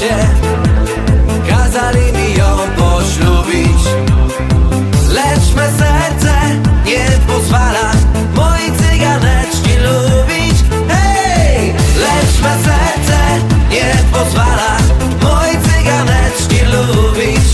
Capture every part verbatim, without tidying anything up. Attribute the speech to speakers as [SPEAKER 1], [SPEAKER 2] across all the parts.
[SPEAKER 1] wreszcie kazali mi ją poślubić, lecz me serce nie pozwala mojej cyganeczki lubić. Hej! Lecz me serce nie pozwala mojej cyganeczki lubić.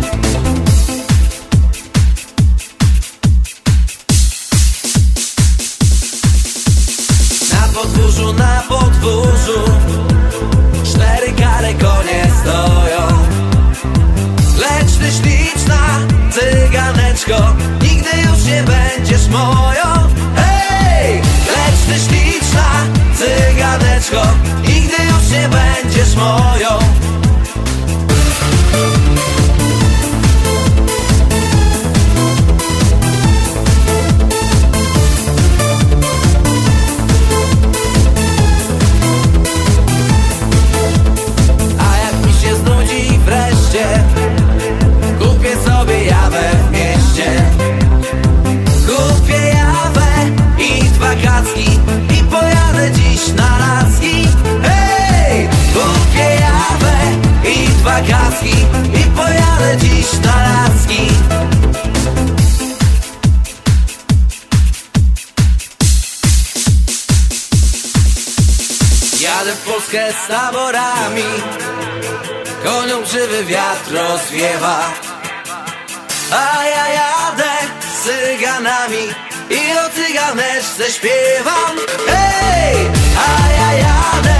[SPEAKER 1] Na podwórzu, na podwórzu cztery kare konie stoją, lecz ty śliczna cyganeczko nigdy już nie będziesz moją. Hej! Lecz ty śliczna cyganeczko nigdy już nie będziesz moją. Kupię sobie jawę w mieście, kupię jawę i dwa kacki i pojadę dziś na laski. Hej! Kupię jawę i dwa kacki i pojadę dziś na laski. Jadę w Polskę z taborami, konią krzywy wiatr rozwiewa, a ja jadę z cyganami i o cyganeczce śpiewam. Hej! A ja jadę